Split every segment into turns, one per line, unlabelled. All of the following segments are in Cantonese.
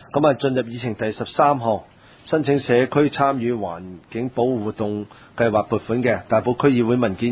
咁啊，進入議程第13項，申請社區參與環境保護活動計劃撥款嘅大埔區議會文件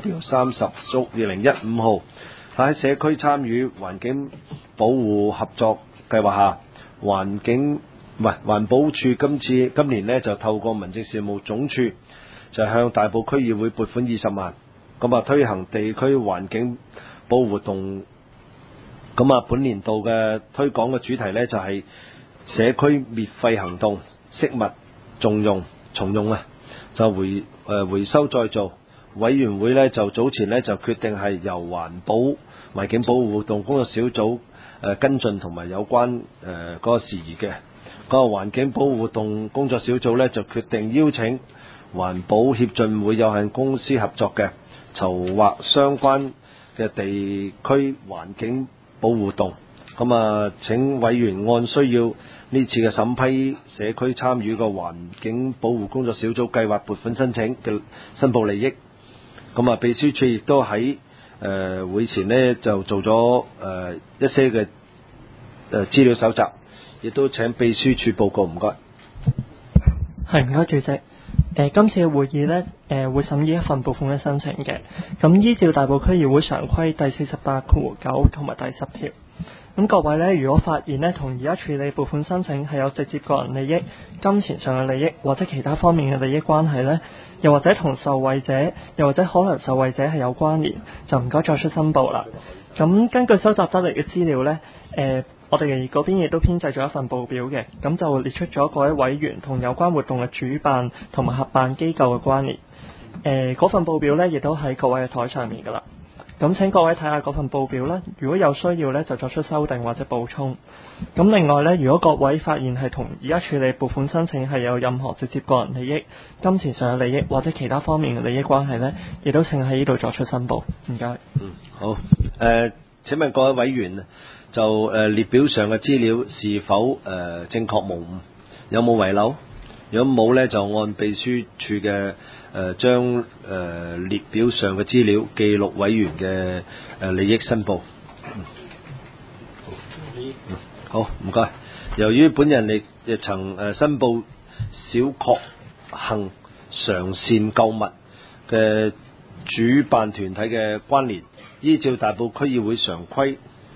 EHW30/2015 號，喺社區參與環境保護合作計劃下，環保署今年呢就透過民政事務總署就向大埔區議會撥款20萬，咁啊推行地區環境保護活動。咁啊，本年度嘅推廣嘅主題呢就係社區滅廢行動，惜物重用就回收再造。委員會呢就早前呢就決定係由環境保護活動工作小組跟進同埋有關嗰個事宜嘅。嗰個環境保護活動工作小組呢就決定邀請環保協進會有限公司合作嘅，籌劃相關嘅地區環境保護活動。咁啊，請委員按需要呢次嘅審批社區參與個環境保護工作小組計劃撥款申請嘅申報利益。咁啊，秘書處亦都喺會前呢就做咗一些嘅資料搜集，亦都請秘書處報告。唔該。
係，唔該主席。今次嘅會議呢，會審議一份撥款嘅申請嘅。咁依照大埔區議會常規第48(9) 同埋第10條。咁各位呢，如果發現呢同而家處理撥款申請係有直接個人利益、金錢上嘅利益或者其他方面嘅利益關係呢，又或者同受惠者，又或者可能受惠者係有關聯，就唔該作出申報啦。咁根據收集得嚟嘅資料呢，我哋嗰邊亦都編製咗一份報表嘅，咁就列出咗各位委員同有關活動嘅主辦同埋合辦機構嘅關聯。嗰份報表呢，亦都喺各位嘅台上面噶啦。咁請各位睇下嗰份報表啦，如果有需要呢，就作出修訂或者補充。咁另外呢，如果各位發現係同而家處理撥款申請係有任何直接個人利益、金錢上嘅利益或者其他方面嘅利益關係呢，亦都請喺呢度作出申報。唔該。
好。請問各位委員就列表上嘅資料是否正確無誤？有冇遺漏？如果冇呢，就按秘書處嘅將列表上嘅資料記錄委員嘅利益申報。好，唔該。由於本人亦曾申報小確幸常善購物嘅主辦團體嘅關聯，依照大埔區議會常規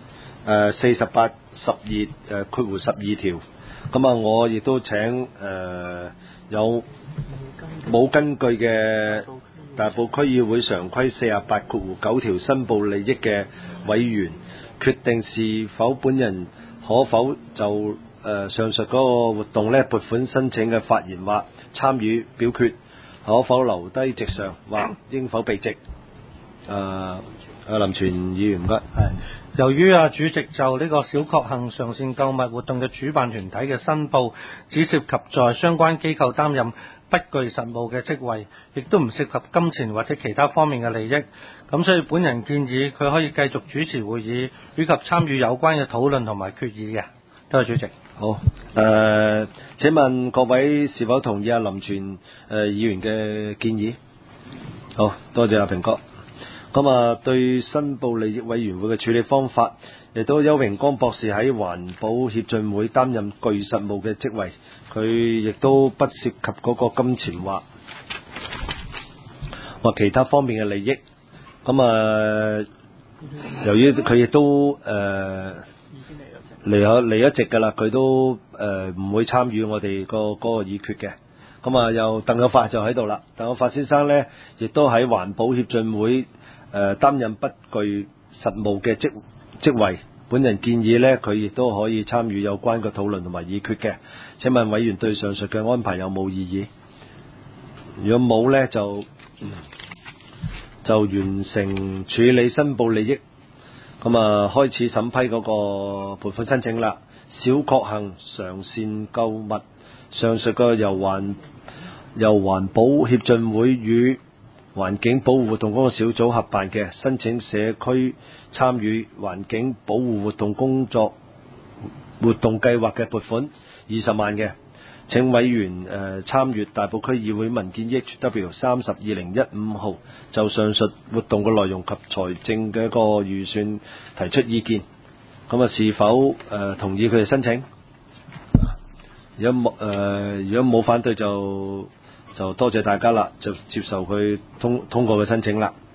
48(12)(12) 條，咁啊，我亦都請有冇根據嘅大埔區議會常規48(9) 條申報利益嘅委員，決定是否本人可否就上述嗰個活動呢撥款申請嘅發言或參與表決，可否留低席上或應否避席？林全議員，唔該。
由於主席就呢個小確幸常善購物活動嘅主辦團體嘅申報，只涉及在相關機構擔任不具實務嘅職位，亦都唔涉及金錢或者其他方面嘅利益，咁所以本人建議佢可以繼續主持會議，以及參與有關嘅討論同埋決議嘅。多謝主席。
好，請問各位是否同意林全議員嘅建議？好，多謝平哥。咁啊，對申報利益委員會嘅處理方法，亦都邱榮光博士喺環保協進會擔任具實務嘅職位，佢亦都不涉及嗰個金錢或其他方面嘅利益。咁啊，由於佢亦都離咗席㗎啦，佢都唔會參與我哋嗰個議決嘅。咁啊，又鄧有發就喺度啦。鄧有發先生呢，亦都喺環保協進會擔任不具實務嘅職位，本人建議呢，佢亦都可以參與有關嘅討論同埋議決嘅。請問委員對上述嘅安排有冇異議？如果冇呢，就完成處理申報利益，咁啊開始審批嗰個撥款申請啦。小確幸常善購物上述嘅由環保協進會與環境保護活動工作小組合辦嘅，申請社區參與環境保護活動計劃嘅撥款20萬嘅，請委員參閱大埔區議會文件 EHW30/2015 號，就上述活動嘅內容及財政嘅一個預算提出意見。咁啊，是否同意佢哋申請？ 如果冇反對就多謝大家啦，就接受佢通過嘅申請啦。